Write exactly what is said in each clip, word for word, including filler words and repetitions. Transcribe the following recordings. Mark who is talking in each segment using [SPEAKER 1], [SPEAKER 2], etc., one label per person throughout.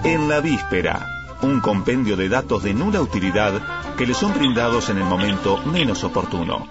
[SPEAKER 1] En la Víspera, un compendio de datos de nula utilidad que le son brindados en el momento menos oportuno.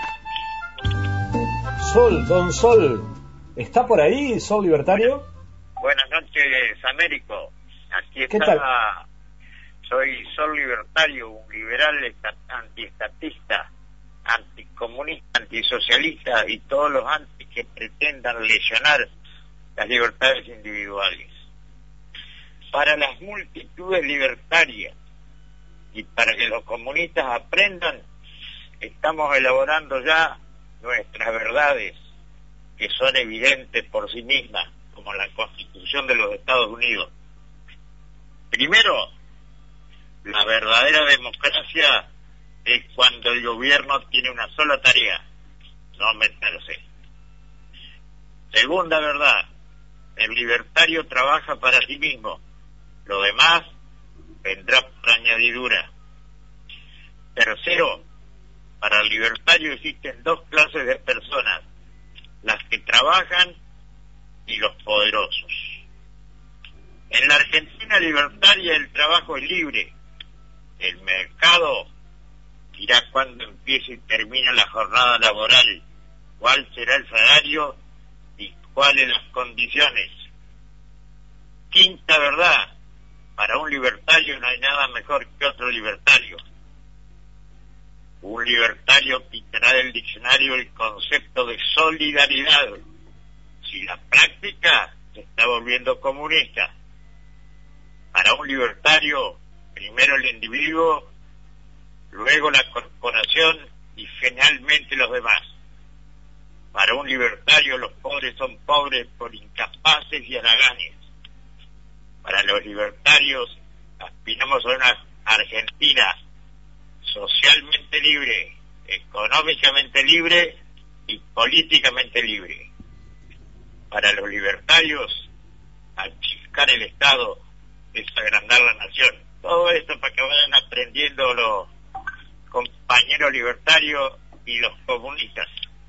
[SPEAKER 2] Sol, don Sol, ¿está por ahí, Sol Libertario?
[SPEAKER 3] Buenas noches, Américo. Aquí
[SPEAKER 2] ¿Qué
[SPEAKER 3] está.
[SPEAKER 2] tal?
[SPEAKER 3] Soy Sol Libertario, un liberal esta- antiestatista, anticomunista, antisocialista y todos los anti que pretendan lesionar las libertades individuales. Para las multitudes libertarias y para que los comunistas aprendan, estamos elaborando ya nuestras verdades, que son evidentes por sí mismas, como la Constitución de los Estados Unidos. Primero, la verdadera democracia es cuando el gobierno tiene una sola tarea, no meterse. Segunda verdad, el libertario trabaja para sí mismo, lo demás vendrá por añadidura. Tercero, para el libertario existen dos clases de personas, las que trabajan y los poderosos. En la Argentina libertaria el trabajo es libre. El mercado dirá cuándo empieza y termina la jornada laboral, cuál será el salario y cuáles las condiciones. Quinta verdad, para un libertario no hay nada mejor que otro libertario. Un libertario quitará del diccionario el concepto de solidaridad si la práctica se está volviendo comunista. Para un libertario, primero el individuo, luego la corporación y finalmente los demás. Para un libertario los pobres son pobres por incapaces y haraganes. Para los libertarios aspiramos a una Argentina socialmente libre, económicamente libre y políticamente libre. Para los libertarios, achicar el Estado es agrandar la nación. Todo esto para que vayan aprendiendo los compañeros libertarios y los comunistas.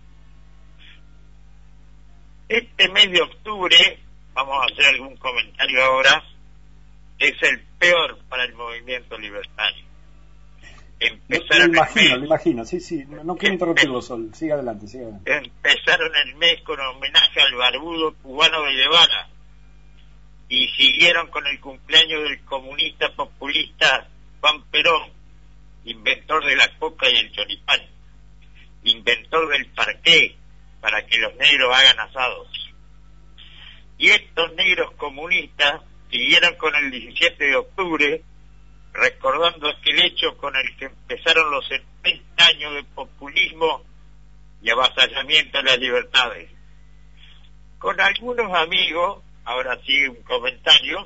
[SPEAKER 3] Este mes de octubre, vamos a hacer algún comentario ahora, es el peor para el movimiento libertario. Empezaron
[SPEAKER 2] Lo imagino,
[SPEAKER 3] el mes,
[SPEAKER 2] lo imagino, sí, sí, no, no quiero interrumpirlo, Sol, siga adelante, siga adelante.
[SPEAKER 3] empezaron el mes con homenaje al barbudo cubano de Guevara y siguieron con el cumpleaños del comunista populista Juan Perón, inventor de la coca y el choripán, inventor del parqué para que los negros hagan asados. Y estos negros comunistas siguieron con el diecisiete de octubre, recordando aquel hecho con el que empezaron los setenta años de populismo y avasallamiento de las libertades. Con algunos amigos, ahora sí un comentario,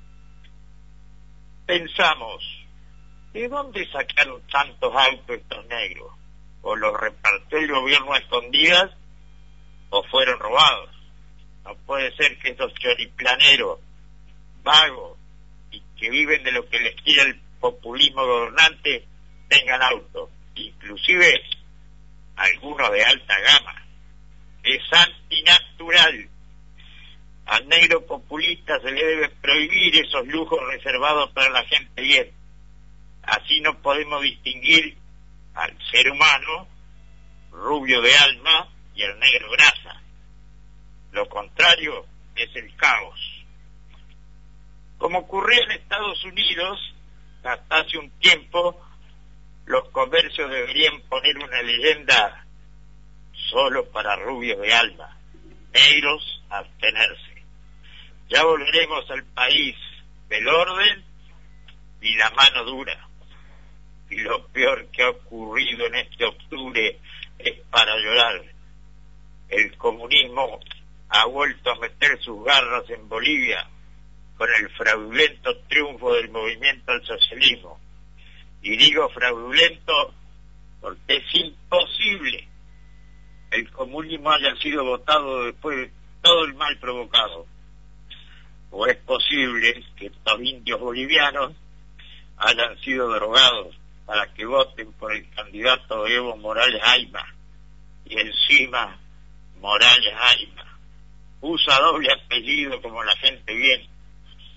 [SPEAKER 3] pensamos, ¿de dónde sacaron tantos autos estos negros? ¿O los repartió el gobierno a escondidas o fueron robados? No puede ser que esos choriplaneros, vagos y que viven de lo que les quiere el populismo gobernante tengan autos, inclusive algunos de alta gama. Es antinatural. Al negro populista se le debe prohibir esos lujos reservados para la gente bien. Así no podemos distinguir al ser humano rubio de alma y al negro grasa. Lo contrario es el caos. Como ocurrió en Estados Unidos, hasta hace un tiempo, los comercios deberían poner una leyenda solo para rubios de alma, negros abstenerse. Ya volveremos al país del orden y la mano dura. Y lo peor que ha ocurrido en este octubre es para llorar. El comunismo ha vuelto a meter sus garras en Bolivia con el fraudulento triunfo del movimiento al socialismo. Y digo fraudulento porque es imposible que el comunismo haya sido votado después de todo el mal provocado. O es posible que estos indios bolivianos hayan sido drogados para que voten por el candidato Evo Morales Ayma. Y encima Morales Ayma usa doble apellido como la gente bien.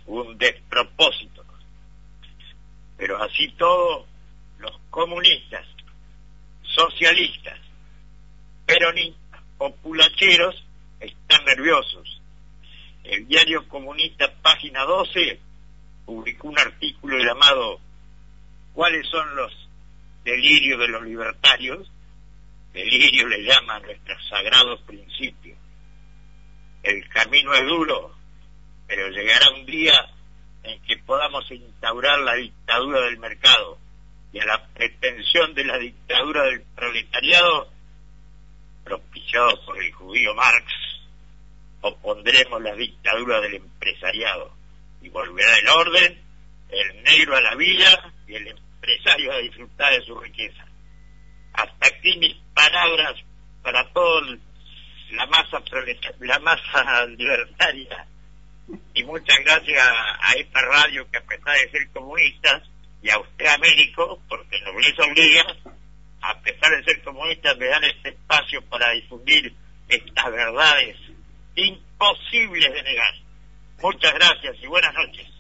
[SPEAKER 3] un despropósito. Pero así todo, los comunistas, socialistas, peronistas, populacheros están nerviosos. El diario comunista, página doce, publicó un artículo llamado ¿Cuáles son los delirios de los libertarios? Delirio le llama a nuestros sagrados principios. El camino es duro, pero llegará un día en que podamos instaurar la dictadura del mercado, y a la pretensión de la dictadura del proletariado, propiciado por el judío Marx, opondremos la dictadura del empresariado, y volverá el orden, el negro a la vida y el empresario a disfrutar de su riqueza. Hasta aquí mis palabras para toda la masa proletaria, la masa libertaria, y muchas gracias a esta radio que, a pesar de ser comunistas, y a usted, Américo, porque nos les obliga, a pesar de ser comunistas, me dan este espacio para difundir estas verdades imposibles de negar. Muchas gracias y buenas noches.